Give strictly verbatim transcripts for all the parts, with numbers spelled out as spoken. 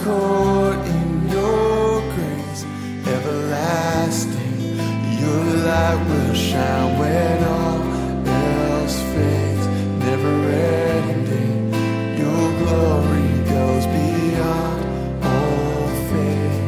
caught in your grace, everlasting. Your light will shine when all else fades, never ending. Your glory goes beyond all fate.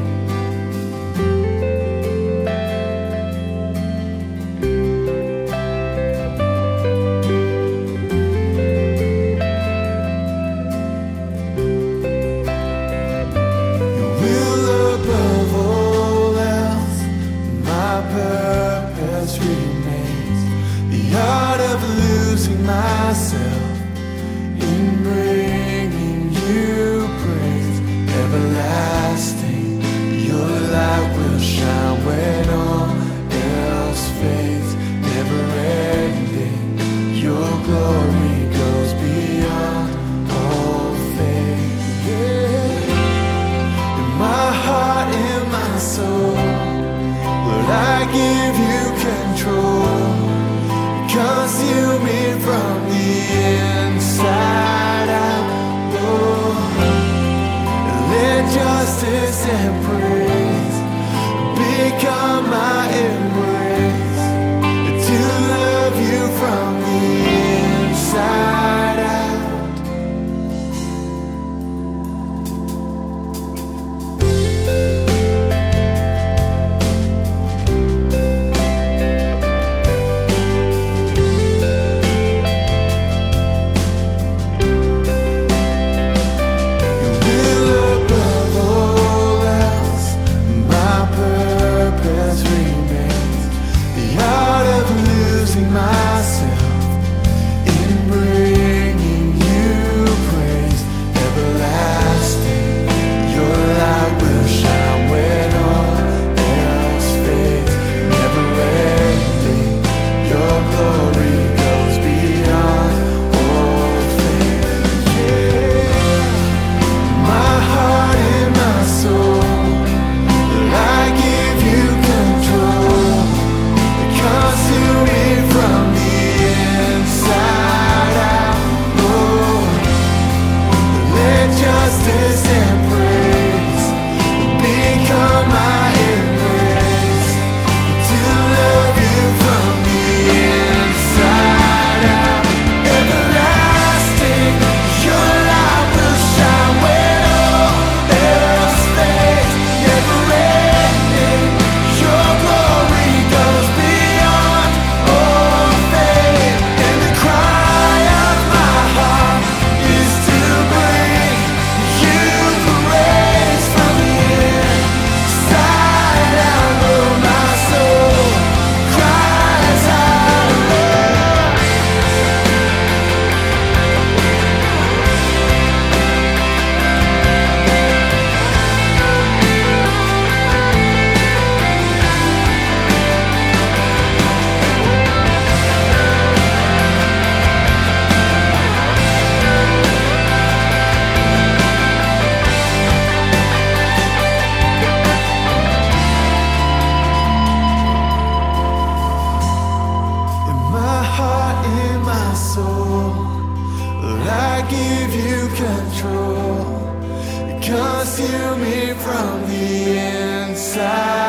Your will above all else, my purpose remains. The art of losing myself in bringing you praise, everlasting. Your light will shine when all else fades, never ending. Your glory goes beyond all fate. Yeah. In my heart, in my soul, Lord, I give you control. Consume me from the inside out, Lord. Let justice and praise become my embrace, to love you from the inside out. Myself in bringing you praise, everlasting. Your light will shine when all else fades, never ending. Your glory goes beyond all fate. Yeah. My heart and my soul, I give you control. Consume me from the inside out, Lord. Let justice and praise become my embrace, to love you from the inside out. Everlasting, your light will shine when all else fades, never ending. Your glory goes beyond all fate, and the cry of my heart is to bring you praise from the inside out. Lord, my soul cries out love. In my heart, in my soul, Lord, I give you control. Consume me from the inside